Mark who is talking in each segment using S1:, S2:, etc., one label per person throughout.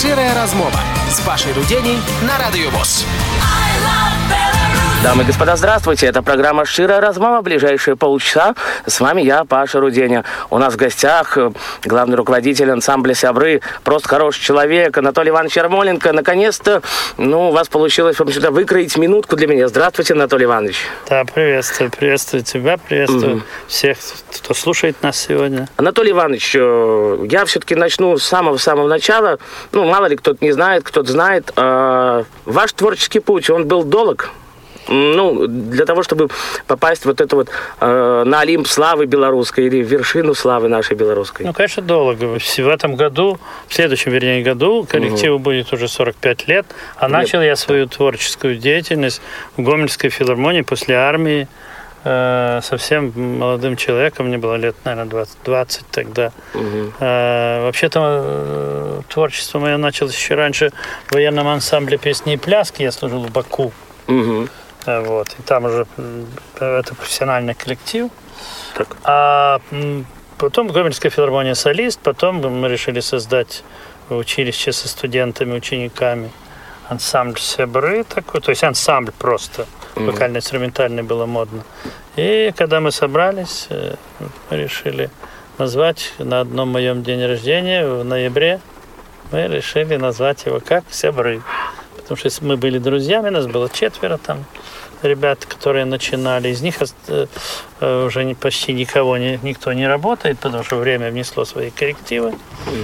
S1: «Шчирая размова» с Пашей Руденей на Радио ВОС.
S2: Дамы и господа, здравствуйте. Это программа «Шчирая размова». Ближайшие полчаса. С вами я, Паша Руденя. У нас в гостях главный руководитель ансамбля «Сябры», просто хороший человек, Анатолий Иванович Ярмоленко. Наконец-то, у вас получилось выкроить минутку для меня. Здравствуйте, Анатолий Иванович.
S3: Да, приветствую тебя, приветствую всех, кто слушает нас сегодня.
S2: Анатолий Иванович, я все-таки начну с самого начала. Мало ли кто-то не знает, кто-то знает. Ваш творческий путь, он был долг? Для того, чтобы попасть на Олимп славы белорусской или вершину славы нашей белорусской.
S3: Конечно, долго. В этом году, в следующем, году коллективу будет уже 45 лет, а начал я свою творческую деятельность в Гомельской филармонии после армии. Совсем молодым человеком, мне было лет, наверное, 20 тогда. Вообще-то творчество мое началось еще раньше в военном ансамбле песни и пляски. Я служил в Баку. И там уже это профессиональный коллектив.
S2: Так.
S3: А потом в Гомельской филармонии солист. Потом мы решили создать в училище со студентами, учениками ансамбль «Сябры» такой. То есть ансамбль просто. Вокально-инструментальный было модно. И когда мы собрались, мы решили назвать на одном моем день рождения в ноябре. Мы решили назвать его как «Сябры». Потому что мы были друзьями, нас было 4 там ребят, которые начинали. Из них уже почти никто не работает, потому что время внесло свои коррективы.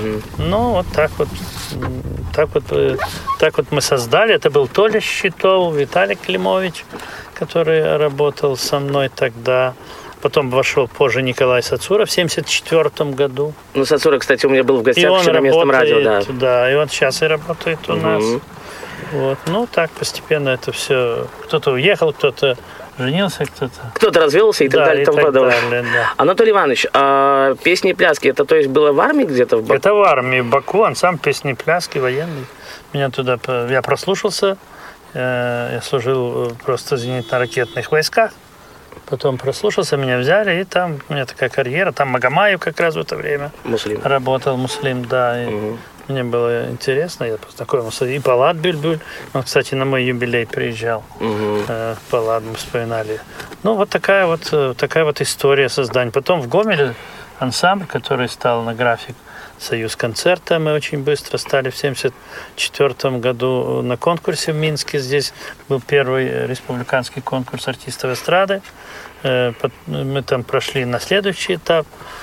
S3: Так вот мы создали. Это был Толя Щитов, Виталий Климович, который работал со мной тогда. Потом вошел позже Николай Сацура в 1974 году.
S2: Сацура, кстати, у меня был в гостях еще на местном радио.
S3: Да, и он сейчас и работает у нас. Так постепенно это все. Кто-то уехал, кто-то женился,
S2: кто-то развелся и так далее.
S3: Да.
S2: Анатолий Иванович, а песни и пляски, это то есть было в армии где-то в Баку?
S3: Это в армии, в Баку, ансамбль песни и пляски военный. Я прослушался, я служил просто в зенитно-ракетных войсках. Потом прослушался, меня взяли, и там у меня такая карьера. Там Магомаев как раз в это время работал, муслим, да. И мне было интересно, я познакомился. И Палат Бюльбюль, он, кстати, на мой юбилей приезжал. Палат, мы вспоминали. Такая вот история создания. Потом в Гомеле ансамбль, который стал на график «Союз концерта». Мы очень быстро стали в 1974 году на конкурсе в Минске. Здесь был первый республиканский конкурс артистов эстрады. Мы там прошли на следующий этап.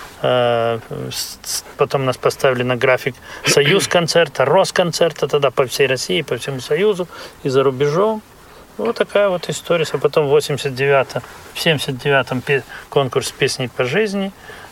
S3: Потом нас поставили на график «Союз концерта», «Росконцерта», тогда по всей России, по всему Союзу и за рубежом. Такая вот история. А потом в 79-м конкурс «Песни по жизни»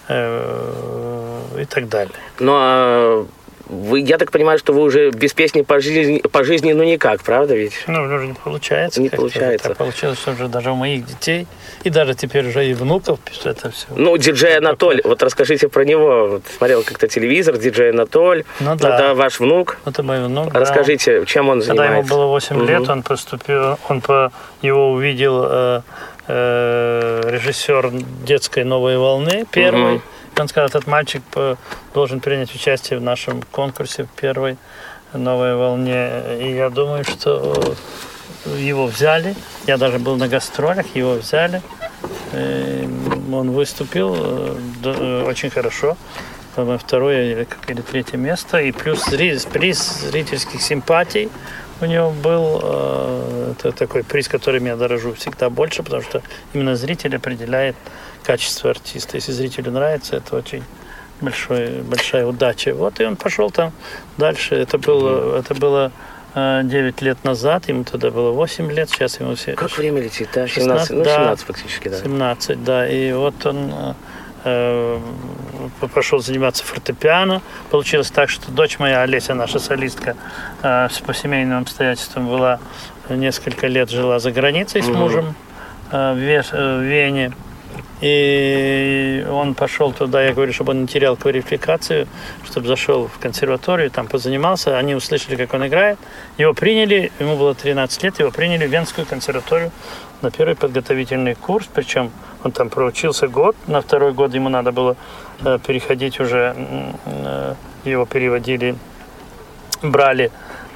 S3: и так далее.
S2: Я так понимаю, что вы уже без песни по жизни никак, правда ведь?
S3: Уже не получается.
S2: Не получается.
S3: Так получилось, что уже даже у моих детей, и даже теперь уже и внуков это все.
S2: Диджей Анатоль, расскажите про него. Смотрел как-то телевизор, диджей Анатоль. Это ваш внук.
S3: Это мой внук,
S2: Расскажите, чем он занимается?
S3: Когда ему было 8 лет, он поступил, его увидел режиссер детской «Новой волны» первый. Он сказал, этот мальчик должен принять участие в нашем конкурсе в первой «Новой волне». И я думаю, что его взяли. Я даже был на гастролях, его взяли. И он выступил очень хорошо. По-моему, 2-е или 3-е место. И плюс приз зрительских симпатий у него был. Это такой приз, которым я дорожу всегда больше, потому что именно зритель определяет качество артиста. Если зрителю нравится, это очень большая удача. И он пошел там дальше. Это было 9 лет назад, ему тогда было 8 лет, сейчас ему все...
S2: Как время летит, да? 17 фактически, да.
S3: 17, да. И он пошел заниматься фортепиано. Получилось так, что дочь моя, Олеся, наша солистка, по семейным обстоятельствам была несколько лет жила за границей с мужем в Вене. И он пошел туда, я говорю, чтобы он не терял квалификацию, чтобы зашел в консерваторию, там позанимался. Они услышали, как он играет. Его приняли, ему было 13 лет, его приняли в Венскую консерваторию на первый подготовительный курс. Причем он там проучился год, на второй год ему надо было переходить уже, его переводили брали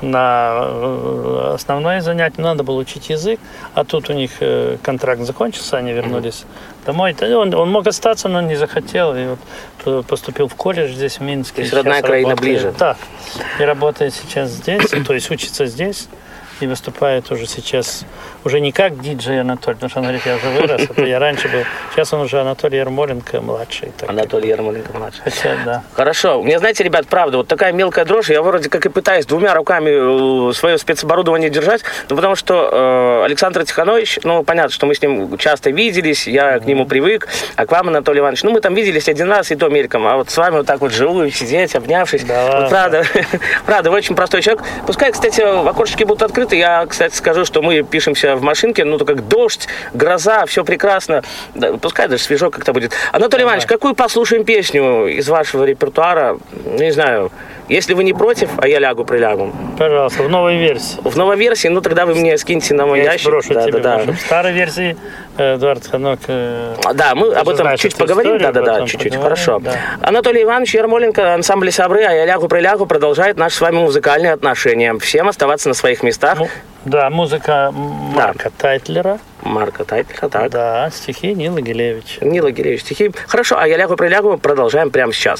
S3: на основное занятие, надо было учить язык, а тут у них контракт закончился, они вернулись домой. Он мог остаться, но не захотел, и вот поступил в колледж здесь, в Минске.
S2: То есть родная краина ближе.
S3: Да, и работает сейчас здесь, то есть учится здесь. И выступает уже сейчас, уже не как диджей Анатолий, потому что он говорит, я уже вырос, это я раньше был. Сейчас он уже Анатолий Ярмоленко младший.
S2: Анатолий Ярмоленко младший.
S3: Хотя, да.
S2: Хорошо. Мне, знаете, ребят, правда, вот такая мелкая дрожь, я вроде как и пытаюсь двумя руками свое спецоборудование держать, но потому что Александр Тиханович, ну, понятно, что мы с ним часто виделись, я к нему привык, а к вам, Анатолий Иванович, ну, мы там виделись один раз, и то мельком, а вот с вами вот так вот живую сидеть, обнявшись.
S3: Да,
S2: вот, правда, вы очень простой человек. Пускай, кстати, окошечки будут открыты. Я, кстати, скажу, что мы пишемся в машинке, ну, только дождь, гроза, все прекрасно. Да, пускай даже свежо как-то будет. Анатолий Иванович, какую послушаем песню из вашего репертуара? Не знаю, если вы не против, а я лягу-прилягу.
S3: Пожалуйста, в новой версии.
S2: В новой версии, ну, тогда вы мне скиньте на мой ящик.
S3: Да. В старой версии Эдуард Ханок...
S2: Да, мы об этом чуть поговорим. Да, чуть-чуть, хорошо. Да. Анатолий Иванович Ярмоленко, ансамбль «Сябры», а я лягу-прилягу продолжает наши с вами музыкальные отношения. Всем оставаться на своих местах.
S3: Да, музыка Марка Тайтлера.
S2: Марка Тайтлера, так.
S3: Да, стихи Нила Гилевича.
S2: Нила Гилевич, стихи. Хорошо, а я лягу-прилягу продолжаем прямо сейчас.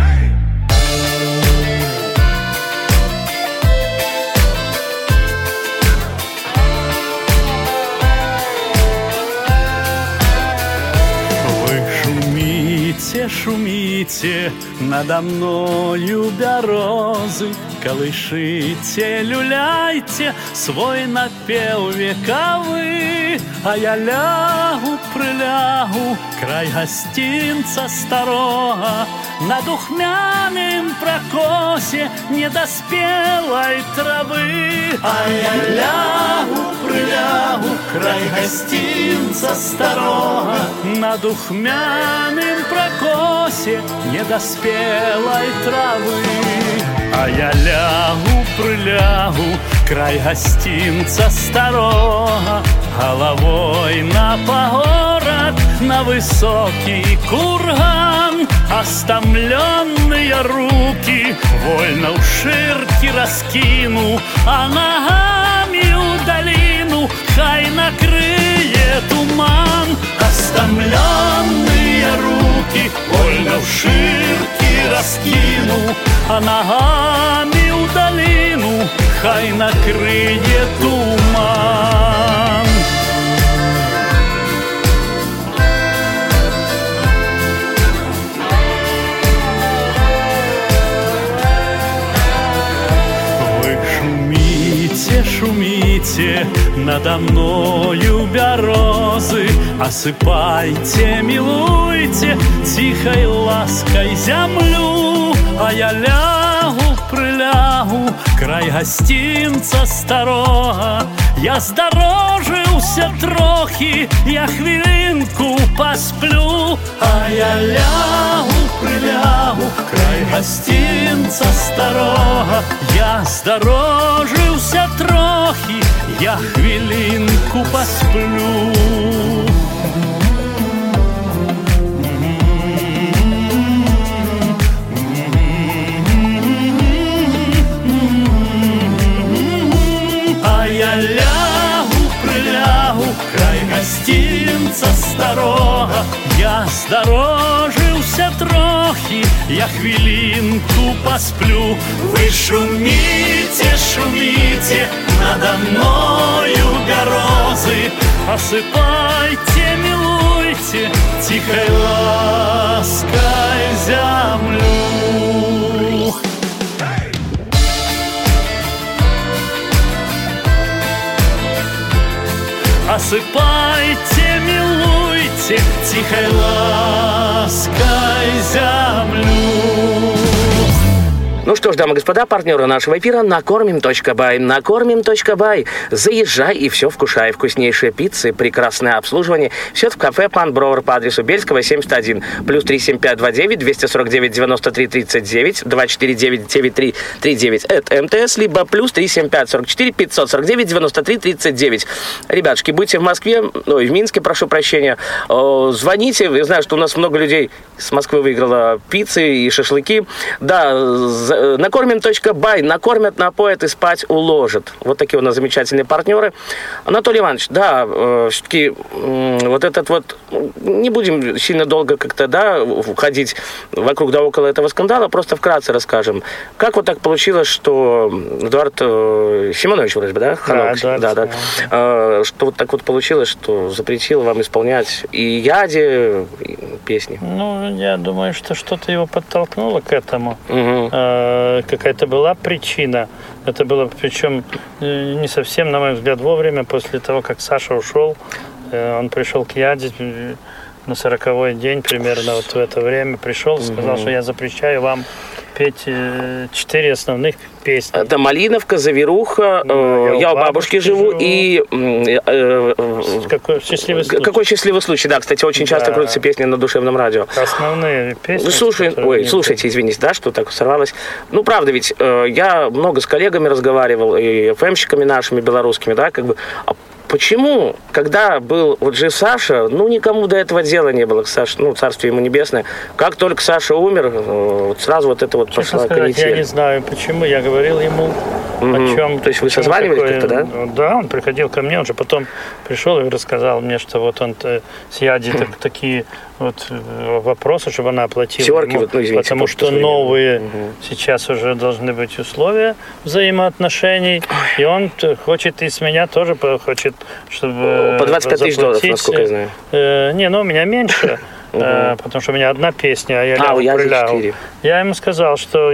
S4: Шумите надо мною березы, колышите, люляйте свой напев вековый, а я лягу, прилягу, край гостинца старого, на духмяным прокосе недоспелой травы. А я лягу, прилягу, край гостинца старого, на духмяным прокосе недоспелой травы. А я лягу, прилягу, край гостинца старого, головой на погород, на высокий курган. Остомленные руки вольно в ширки раскину, а ногами в долину хай накрыет туман. Остомленные руки вольно в ширки раскину, а ногами в долину хай накрыет туман. Шумите надо мною березы, осыпайте, милуйте тихой лаской землю, а я лягу, прилягу, край гостинца старого. Я здорожився трохи, я хвилинку посплю, а я лягу, прилягу, край гостинца старого. Я здорожився трохи, я хвилинку посплю. А я лягу, прилягу, край гостинца старого. Я здорожився трохи, я хвилинку посплю. Вы шумите, шумите надо мною березы, осыпайте, милуйте тихой лаской землю. Осыпайте, милуйте тихой лаской землю.
S2: Ну что ж, дамы и господа, партнеры нашего эфира накормим.бай. Накормим.бай. Заезжай и все вкушай. Вкуснейшие пиццы, прекрасное обслуживание. Все в кафе «Пан Бровар» по адресу Бельского, 71. Плюс 37529-249-93-39, 249-93-39. Это МТС, либо плюс 375-44-549-93-39. Ребятушки, будьте в Москве, в Минске, прошу прощения. Звоните. Я знаю, что у нас много людей с Москвы выиграло пиццы и шашлыки. Да, Накормим.бай. Накормят, напоят и спать уложат. Вот такие у нас замечательные партнеры. Анатолий Иванович, да, все-таки вот этот вот... Не будем сильно долго как-то, да, уходить вокруг да около этого скандала, просто вкратце расскажем. Как вот так получилось, что Эдуард Семенович, вроде бы, да? Ханок? Да. Что вот так вот получилось, что запретил вам исполнять и Яде песни?
S3: Ну, я думаю, что что-то его подтолкнуло к этому. Какая-то была причина. Это было, причем, не совсем, на мой взгляд, вовремя, после того, как Саша ушел. Он пришел к Яде на 40-й день, примерно вот в это время пришел, сказал, что я запрещаю вам петь 4 основных песни.
S2: Это «Малиновка», «Заверуха», «Я у бабушки живу» и...
S3: Какой счастливый случай.
S2: Какой счастливый случай, да. Кстати, очень часто крутятся песни на душевном радио.
S3: Основные песни.
S2: Слушайте, извините, да, что так сорвалось. Ну, правда, ведь я много с коллегами разговаривал, и ФМщиками нашими белорусскими, да, как бы... Почему, когда был вот же Саша, ну, никому до этого дела не было, Саша, ну, царствие ему небесное. Как только Саша умер, вот сразу вот это вот пошла канитель.
S3: Я не знаю, почему, я говорил ему о чем.
S2: То есть вы созванивались как-то, да?
S3: Да, он приходил ко мне, он же потом пришел и рассказал мне, что вот он с Яди такие вот вопросы, чтобы она оплатила.
S2: Терки, вот, ну, извините,
S3: потому что новые сейчас уже должны быть условия взаимоотношений, и он хочет, и с меня тоже хочет, чтобы
S2: по 25 тысяч долларов, насколько я знаю.
S3: Не, ну у меня меньше, потому что у меня одна песня, а я прилягу. Я ему сказал, что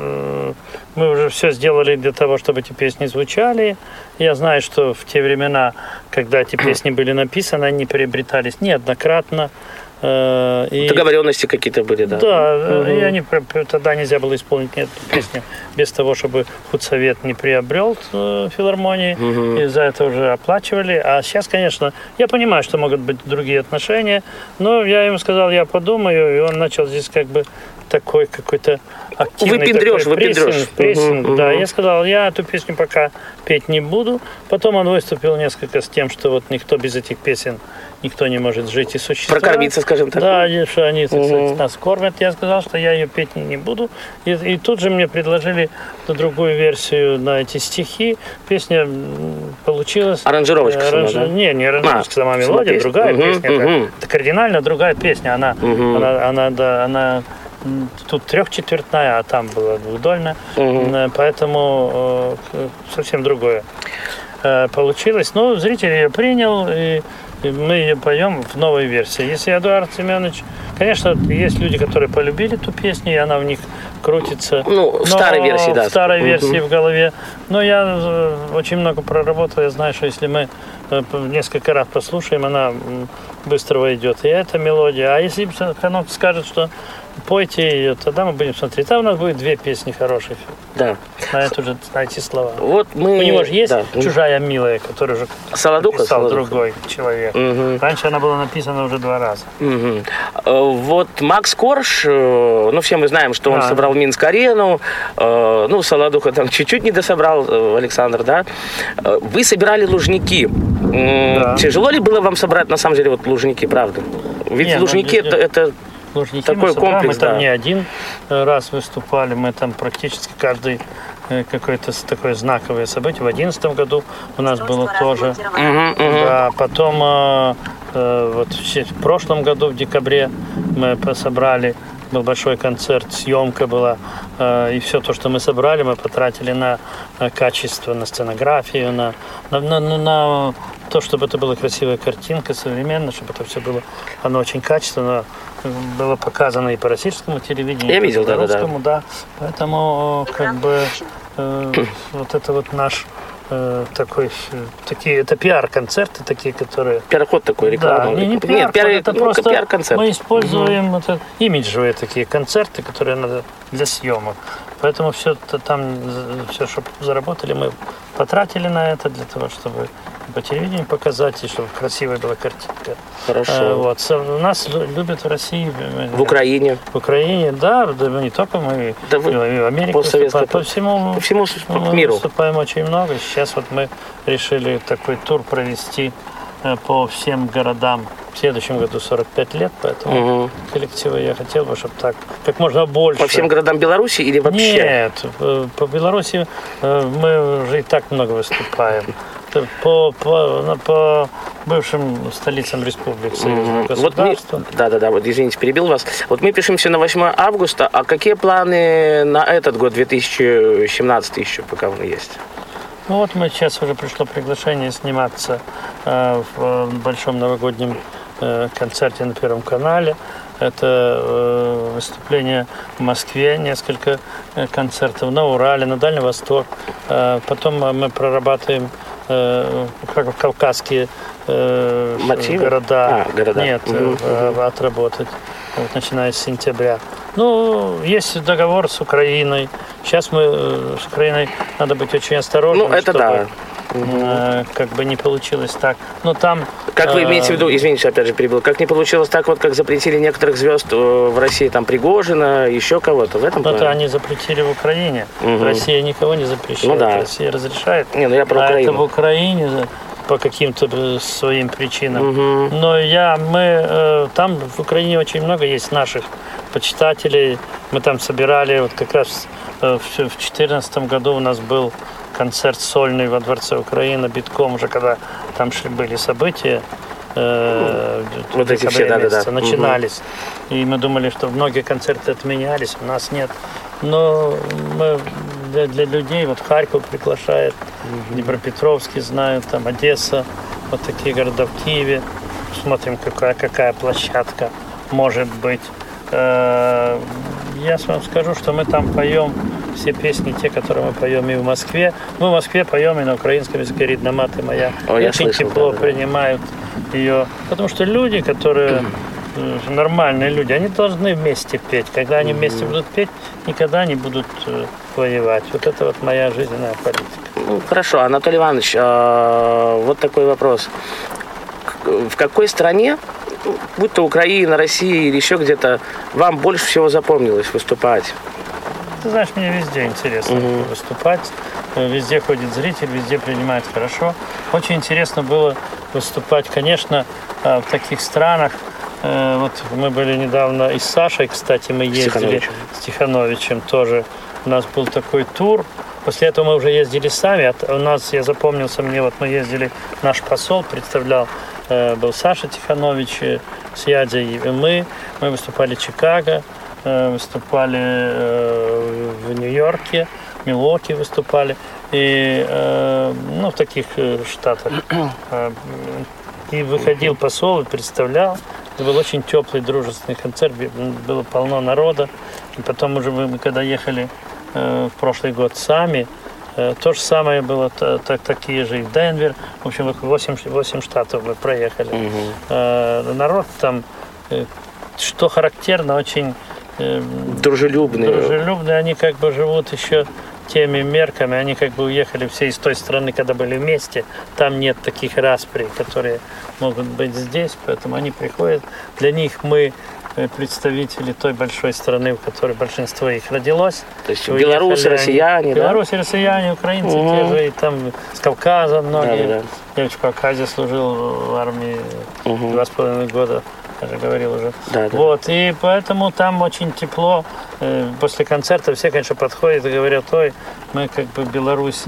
S3: мы уже все сделали для того, чтобы эти песни звучали. Я знаю, что в те времена, когда эти песни были написаны, они приобретались неоднократно. И...
S2: Договоренности какие-то были, да?
S3: Да, и тогда нельзя было исполнить эту песню без того, чтобы худсовет не приобрел филармонии, и за это уже оплачивали. А сейчас, конечно, я понимаю, что могут быть другие отношения, но я ему сказал, я подумаю, и он начал здесь как бы такой какой-то активный прессинг. Да, я сказал, я эту песню пока петь не буду. Потом он выступил несколько с тем, что вот никто без этих песен, никто не может жить и существовать.
S2: Прокормиться, скажем так.
S3: Да, что они, так сказать, нас кормят. Я сказал, что я ее петь не буду. И тут же мне предложили другую версию на эти стихи. Песня получилась...
S2: Аранжировочка сама, да?
S3: Не аранжировочка, сама мелодия, другая песня. Это кардинально другая песня. Она тут 3/4, а там была 2-дольная. Поэтому совсем другое получилось. Но зритель ее принял, и мы ее поем в новой версии. Если Эдуард Семенович... Конечно, есть люди, которые полюбили эту песню, и она в них крутится.
S2: Ну, в старой версии, да.
S3: В старой версии в голове. Но я очень много проработал. Я знаю, что если мы несколько раз послушаем, она быстро войдет. И эта мелодия. А если Ханок скажет, что пойте ее, тогда мы будем смотреть. Там у нас будет 2 песни хороших.
S2: Да.
S3: На это уже знаете слова.
S2: Вот мы...
S3: У него же есть «Чужая милая», которую уже написал другой человек. Раньше она была написана уже 2 раза.
S2: Вот Макс Корж, ну, все мы знаем, что он собрал Минск-арену, ну, Солодуха там чуть-чуть не дособрал, Александр, да. Вы собирали Лужники. Тяжело ли было вам собрать, на самом деле, вот Лужники, правда? Ведь Лужники это
S3: Лужники
S2: такой комплекс,
S3: мы там не один раз выступали, мы там практически каждый какое-то такое знаковое событие. В 2011 году у нас было тоже. Да, потом вот в прошлом году, в декабре, мы собрали, был большой концерт, съемка была, и все то, что мы собрали, мы потратили на качество, на сценографию, на то, чтобы это была красивая картинка, современная, чтобы это все было, оно очень качественно было показано и по российскому телевидению,
S2: я видел,
S3: и по русскому, да. Поэтому как бы вот это вот наш такие, это пиар-концерты такие, которые...
S2: Пиар-ход такой, реклама.
S3: Да, не пиар, это просто
S2: пиар-концерт.
S3: Мы используем имиджевые такие концерты, которые надо для съемок. Поэтому все там, все, что заработали, мы потратили на это для того, чтобы по телевидению показать, и чтобы красивая была картинка.
S2: Хорошо.
S3: Вот. Нас любят в России.
S2: В Украине.
S3: В Украине, да не только мы,
S2: да,
S3: и в Америке выступаем. По всему
S2: миру.
S3: Выступаем очень много. Сейчас вот мы решили такой тур провести по всем городам В следующем году 45 лет, поэтому коллективу я хотел бы, чтобы так, как можно больше.
S2: По всем городам Беларуси или вообще?
S3: Нет, по Беларуси мы уже и так много выступаем. По бывшим столицам республик, союзного государства.
S2: Вот извините, перебил вас. Вот мы пишемся на 8 августа, а какие планы на этот год, 2017 еще пока есть?
S3: Ну вот мы сейчас уже пришло приглашение сниматься в большом новогоднем концерте на Первом канале. Это выступление в Москве, несколько концертов на Урале, на Дальний Восток. Потом мы прорабатываем кавказские города. Нет, отработать, вот, начиная с сентября. Ну, есть договор с Украиной. Сейчас мы с Украиной надо быть очень осторожным,
S2: ну, это
S3: чтобы как бы не получилось так. Но там...
S2: Как вы имеете в виду, извините, опять же перебил, как не получилось так, вот как запретили некоторых звезд в России, там Пригожина, еще кого-то в этом плане?
S3: Это они запретили в Украине. Россия никого не запрещает.
S2: Ну, да.
S3: Россия разрешает.
S2: Не, ну я про Украину.
S3: Это в Украине по каким-то своим причинам. Но мы там в Украине очень много есть наших почитателей. Мы там собирали, вот как раз в 2014 году у нас был концерт сольный во Дворце Украины, битком уже, когда там были события,
S2: вот эти все,
S3: начинались. И мы думали, что многие концерты отменялись, у нас нет. Но мы для людей, вот Харьков приглашает, Днепропетровский знают, там Одесса, вот такие города в Киеве. Смотрим, какая площадка может быть. Я вам скажу, что мы там поем все песни, те, которые мы поем и в Москве. Мы в Москве поем и на украинском языке «Рідна мати моя». Очень тепло принимают ее. Потому что люди, которые нормальные люди, они должны вместе петь. Когда они вместе будут петь, никогда не будут воевать. Вот это вот моя жизненная политика.
S2: Ну, хорошо, Анатолий Иванович, вот такой вопрос. В какой стране, будь то Украина, Россия или еще где-то, вам больше всего запомнилось выступать?
S3: Ты знаешь, мне везде интересно выступать. Везде ходит зритель, везде принимают хорошо. Очень интересно было выступать, конечно, в таких странах. Вот мы были недавно и с Сашей, кстати, мы ездили с Тихановичем тоже. У нас был такой тур. После этого мы уже ездили сами. У нас, я запомнился, мы ездили, наш посол представлял, был Саша Тиханович с Ядей, и мы выступали в Чикаго, выступали в Нью-Йорке, в Милуоки выступали, и в таких штатах. И выходил посол и представлял. Это был очень теплый, дружественный концерт, было полно народа. И потом уже мы когда ехали в прошлый год сами, то же самое было, такие же и в Денвер. В общем, 8 штатов мы проехали. Народ там, что характерно, очень дружелюбные. Они как бы живут еще теми мерками. Они как бы уехали все из той страны, когда были вместе. Там нет таких расприй, которые могут быть здесь. Поэтому они приходят. Для них мы представители той большой страны, в которой большинство их родилось.
S2: То есть белорусы, россияне,
S3: белорусы, россияне, украинцы те же, и там с Кавказа многие. Я в Кавказе служил в армии 2,5 года, я же говорил уже. Вот, и поэтому там очень тепло. После концерта все, конечно, подходят и говорят: ой, мы как бы Беларусь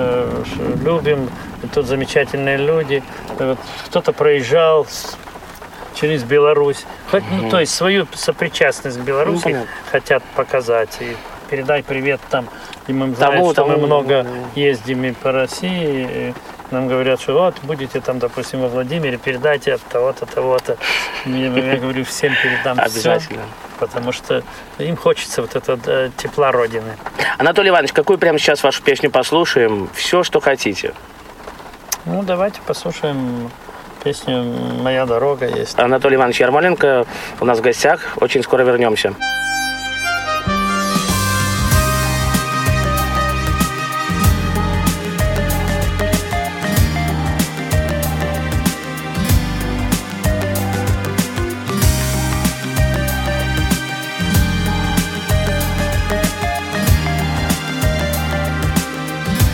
S3: любим, тут замечательные люди. Вот, кто-то проезжал через Беларусь. То есть свою сопричастность к Беларуси хотят показать. И передай привет там. И мы знаем, что мы много ездим и по России. И нам говорят, что вот будете там, допустим, во Владимире, передайте от того-то, того-то. Я говорю, всем передам обязательно. Все, потому что им хочется вот этого тепла Родины.
S2: Анатолий Иванович, какую прямо сейчас вашу песню послушаем? Все, что хотите.
S3: Ну, давайте послушаем песню «Моя дорога» есть.
S2: Анатолий Иванович Ярмоленко у нас в гостях. Очень скоро вернемся.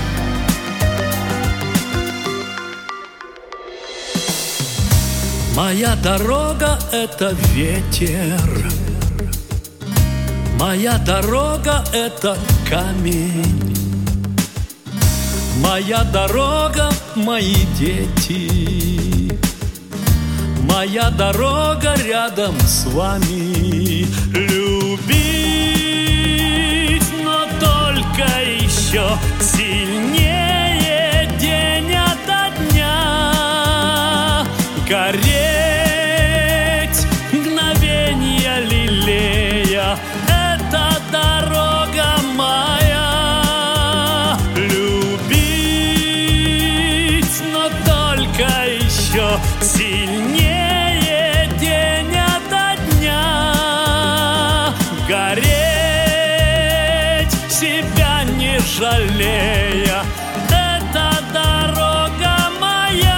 S4: Моя Моя дорога — это ветер, моя дорога — это камень, моя дорога — мои дети, моя дорога рядом с вами. Любить, но только еще сильнее день ото дня. Гореть, мгновенья лелея, это дорога моя. Любить, но только еще сильнее день ото дня. Гореть, себя не жалея, это дорога моя.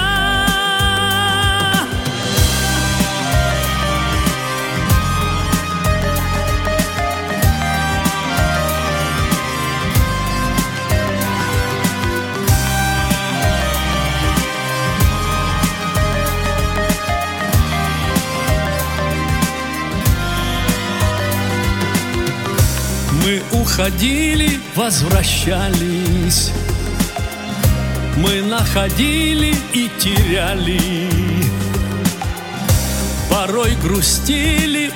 S4: Мы уходили, возвращались, мы находили и теряли, порой грустили,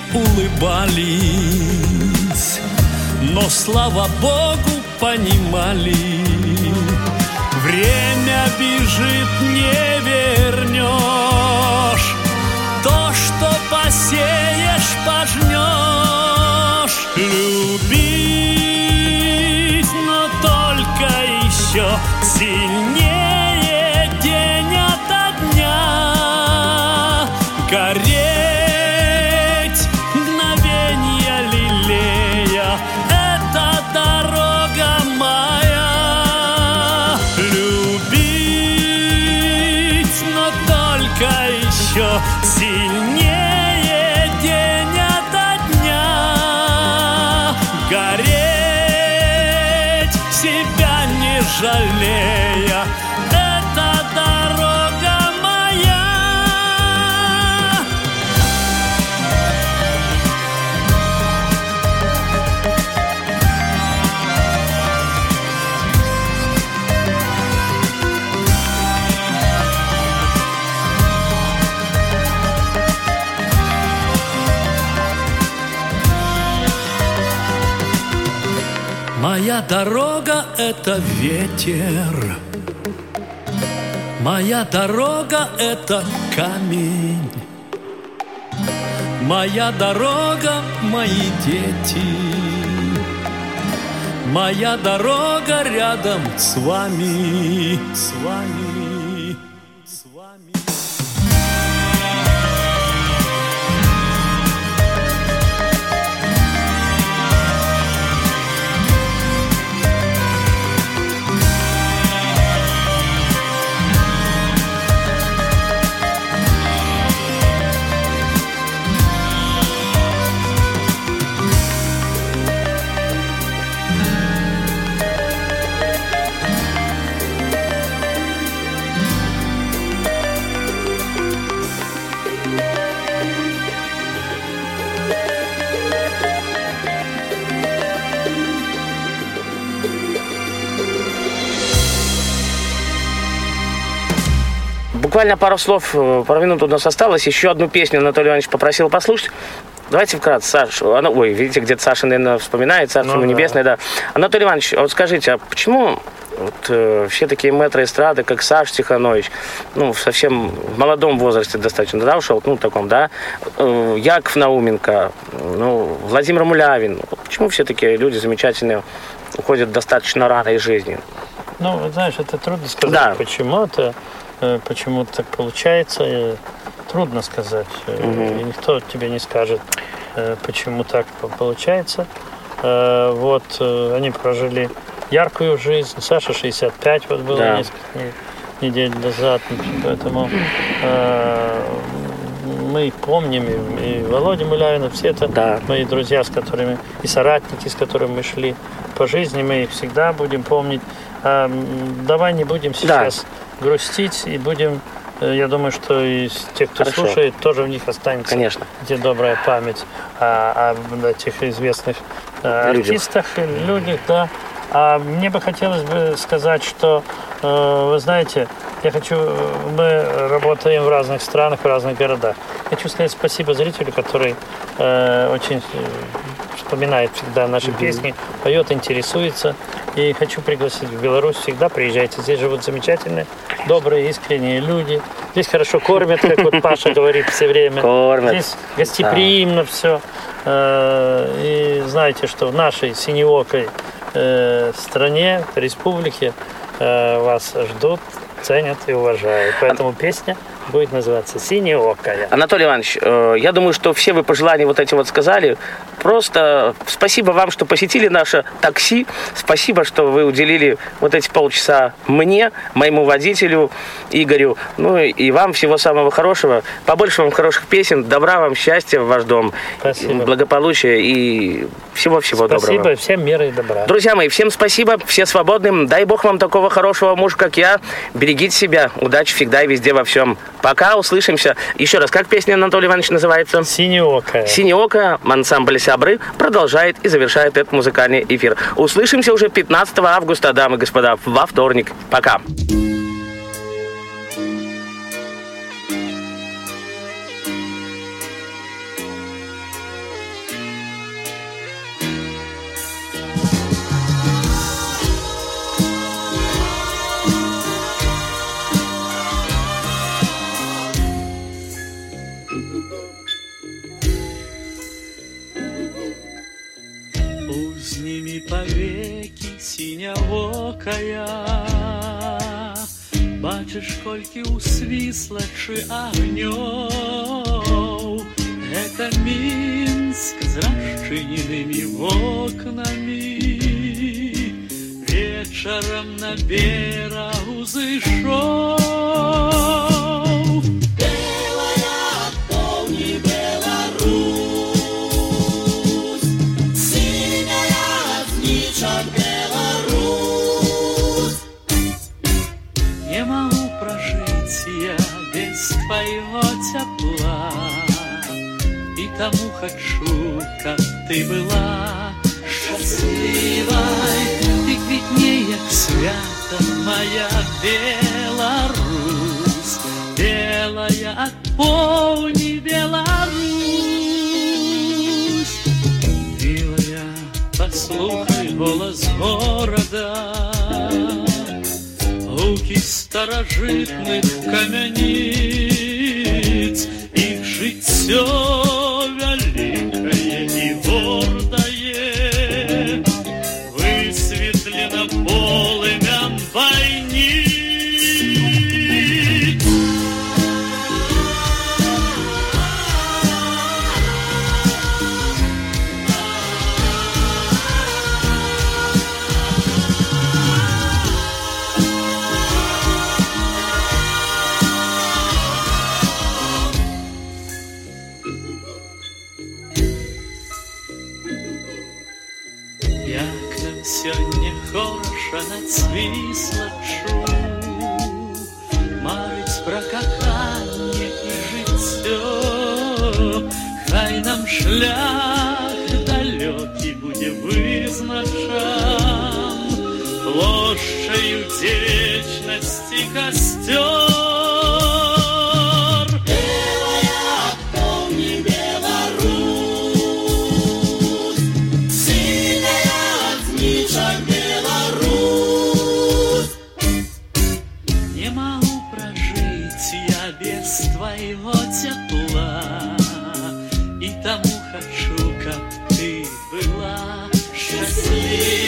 S4: улыбались, но, слава Богу, понимали, время бежит, не вернешь, то, что посеешь, пожнешь. Любить, но только еще сильнее день ото дня. Гореть, мгновенья лелея, это дорога моя. Любить, но только еще сильнее день ото дня. Гореть, себя не жалея, это дорога моя. Моя дорога — это ветер, моя дорога — это камень, моя дорога — мои дети, моя дорога рядом с вами, с вами, с вами.
S2: Буквально пару слов, пару минут у нас осталось. Еще одну песню Анатолий Иванович попросил послушать. Давайте вкратце, Саш. Ой, видите, где-то Саша, наверное, вспоминает, Царство ему небесное, да. Анатолий Иванович, вот скажите, а почему все такие мэтры эстрады, как Саша Тиханович, совсем в молодом возрасте достаточно, да, ушел, таком, да, Яков Науменко, Владимир Мулявин, почему все такие люди замечательные уходят достаточно рано из жизни?
S3: Знаешь, это трудно сказать,
S2: да.
S3: Почему так получается, трудно сказать. И никто тебе не скажет, почему так получается. Они прожили яркую жизнь. Саша 65 было несколько недель назад. Поэтому мы их помним. И Володя Мулявина, все это мои друзья, с которыми, и соратники, с которыми мы шли по жизни. Мы их всегда будем помнить. Давай не будем сейчас грустить и будем я думаю, что из тех, кто
S2: Хорошо.
S3: слушает, тоже в них останется
S2: Конечно.
S3: добрая память об этих известных артистах, людях, да. А мне бы хотелось бы сказать, что, вы знаете, мы работаем в разных странах, в разных городах. Хочу сказать спасибо зрителю, который очень вспоминает всегда наши песни, поет, интересуется. И хочу пригласить в Беларусь. Всегда приезжайте. Здесь живут замечательные, добрые, искренние люди. Здесь хорошо кормят, как вот Паша говорит все время.
S2: Кормят.
S3: Здесь гостеприимно все. И знаете, что в нашей синеокой стране, республике вас ждут, ценят и уважают. Поэтому песня будет называться «Синеокая».
S2: Анатолий Иванович, я думаю, что все вы пожелания вот эти вот сказали. Просто спасибо вам, что посетили наше такси. Спасибо, что вы уделили вот эти полчаса мне, моему водителю Игорю. Ну и вам всего самого хорошего. Побольше вам хороших песен. Добра вам, счастья в ваш дом.
S3: Спасибо.
S2: Благополучия и всего-всего доброго.
S3: Спасибо, всем мира и добра.
S2: Друзья мои, всем спасибо, все свободны. Дай Бог вам такого хорошего мужа, как я. Берегите себя. Удачи всегда и везде во всем. Пока, услышимся. Еще раз, как песня, Анатолий Иванович, называется?
S3: «Синеокая».
S2: «Синеокая». Ансамбль «Сябры» продолжает и завершает этот музыкальный эфир. Услышимся уже 15 августа, дамы и господа, во вторник. Пока.
S4: Узними повеки, синявокая, бачиш, кольки усвисла чи огнёв. Это Минск с расчиненными окнами. Вечером на берегу зашел. Не могу прожить я без твоего тепла, и тому хочу, как ты была счастливой. Ты квітне, як свято, моя Беларусь, белая от полни Беларусь. Милая, послухай голос города, звуки старожитных камяниц, их жыццё великое и гордое высветлено полымям бойниц. Як нам сёння хороша надзвісла чу, марыць пра каханне і жыццё. Хай нам шлях далёкі будзе вызначан плошчаю вечнасці касцёр. Не могу прожить я без твоего тепла, и тому хочу, как ты была счастлива.